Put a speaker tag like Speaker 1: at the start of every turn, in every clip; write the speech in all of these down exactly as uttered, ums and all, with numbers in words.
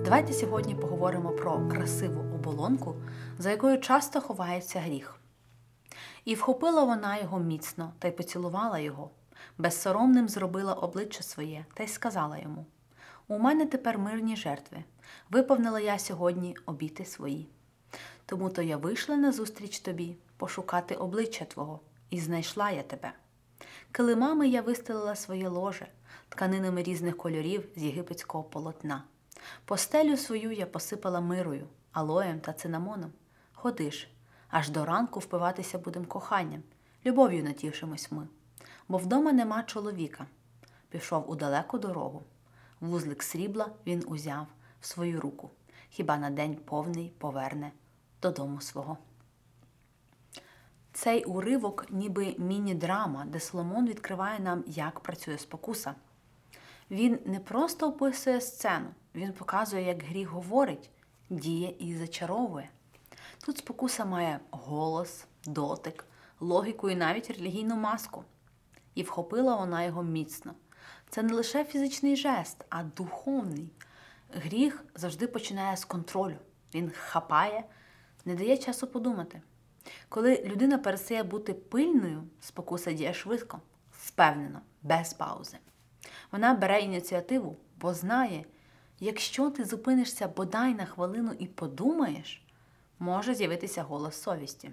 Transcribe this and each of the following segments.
Speaker 1: Давайте сьогодні поговоримо про красиву оболонку, за якою часто ховається гріх. І вхопила вона його міцно, та й поцілувала його, безсоромним зробила обличчя своє, та й сказала йому: «У мене тепер мирні жертви, виповнила я сьогодні обіти свої. Тому-то я вийшла назустріч тобі пошукати обличчя твого, і знайшла я тебе. Килимами я вистелила своє ложе, тканинами різних кольорів з єгипетського полотна. Постелю свою я посипала мирою, алоєм та цинамоном. Ходи ж, аж до ранку впиватися будем коханням, любов'ю натішимось ми. Бо вдома нема чоловіка». Пішов у далеку дорогу. Вузлик срібла він узяв в свою руку. Хіба на день повний поверне додому свого. Цей уривок ніби міні-драма, де Соломон відкриває нам, як працює спокуса. Він не просто описує сцену, він показує, як гріх говорить, діє і зачаровує. Тут спокуса має голос, дотик, логіку і навіть релігійну маску. І вхопила вона його міцно. Це не лише фізичний жест, а духовний. Гріх завжди починає з контролю. Він хапає, не дає часу подумати. Коли людина перестає бути пильною, спокуса діє швидко, впевнено, без паузи. Вона бере ініціативу, бо знає, якщо ти зупинишся бодай на хвилину і подумаєш, може з'явитися голос совісті.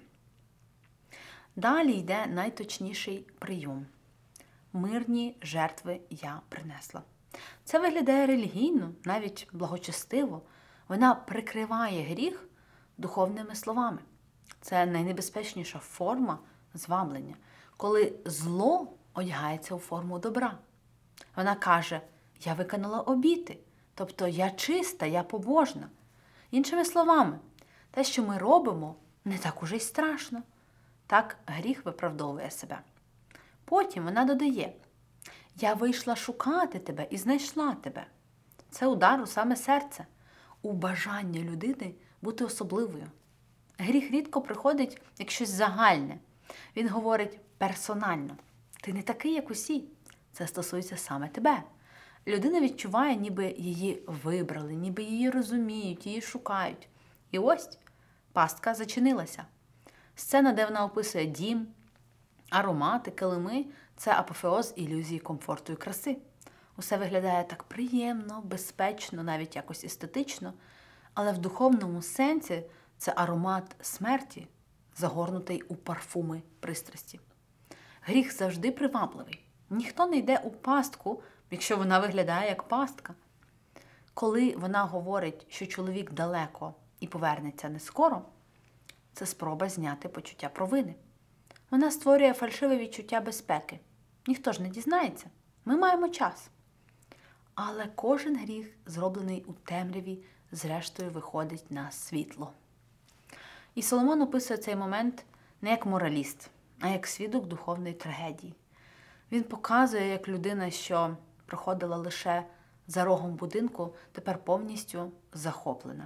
Speaker 1: Далі йде найточніший прийом. Мирні жертви я принесла. Це виглядає релігійно, навіть благочестиво. Вона прикриває гріх духовними словами. Це найнебезпечніша форма зваблення, коли зло одягається у форму добра. Вона каже: «Я виконала обіти», тобто «я чиста, я побожна». Іншими словами, те, що ми робимо, не так уже й страшно. Так гріх виправдовує себе. Потім вона додає: «Я вийшла шукати тебе і знайшла тебе». Це удар у саме серце, у бажання людини бути особливою. Гріх рідко приходить як щось загальне. Він говорить персонально. Ти не такий, як усі. Це стосується саме тебе. Людина відчуває, ніби її вибрали, ніби її розуміють, її шукають. І ось пастка зачинилася. Сцена, де вона описує дім, аромати, килими – це апофеоз ілюзії комфорту і краси. Усе виглядає так приємно, безпечно, навіть якось естетично, але в духовному сенсі це аромат смерті, загорнутий у парфуми пристрасті. Гріх завжди привабливий. Ніхто не йде у пастку, якщо вона виглядає як пастка. Коли вона говорить, що чоловік далеко і повернеться не скоро, це спроба зняти почуття провини. Вона створює фальшиве відчуття безпеки. Ніхто ж не дізнається. Ми маємо час. Але кожен гріх, зроблений у темряві, зрештою виходить на світло. І Соломон описує цей момент не як мораліст, а як свідок духовної трагедії. Він показує, як людина, що проходила лише за рогом будинку, тепер повністю захоплена.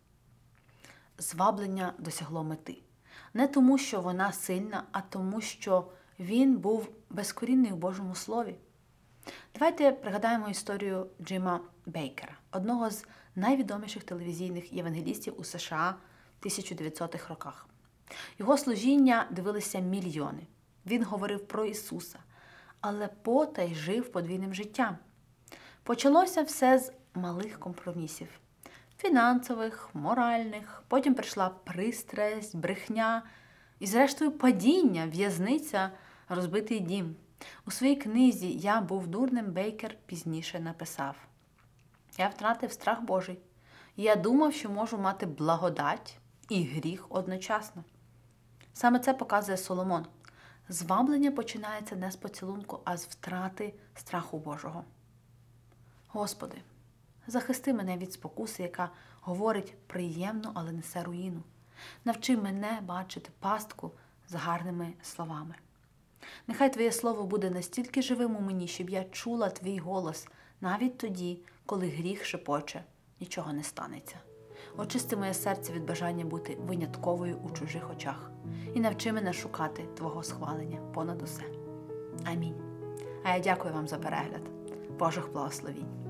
Speaker 1: Зваблення досягло мети. Не тому, що вона сильна, а тому, що він був безкорінний у Божому Слові. Давайте пригадаємо історію Джима Бейкера, одного з найвідоміших телевізійних євангелістів у США в тисяча дев'ятсотих роках. Його служіння дивилися мільйони. Він говорив про Ісуса, але потай жив подвійним життям. Почалося все з малих компромісів. Фінансових, моральних, потім прийшла пристрасть, брехня і, зрештою, падіння, в'язниця, розбитий дім. У своїй книзі «Я був дурним» Бейкер пізніше написав: «Я втратив страх Божий. Я думав, що можу мати благодать і гріх одночасно». Саме це показує Соломон. Зваблення починається не з поцілунку, а з втрати страху Божого. Господи, захисти мене від спокуси, яка говорить приємно, але несе руїну. Навчи мене бачити пастку з гарними словами. Нехай Твоє Слово буде настільки живим у мені, щоб я чула Твій голос, навіть тоді, коли гріх шепоче, нічого не станеться. Очисти моє серце від бажання бути винятковою у чужих очах і навчи мене шукати Твого схвалення понад усе. Амінь. А я дякую вам за перегляд. Божих благословінь.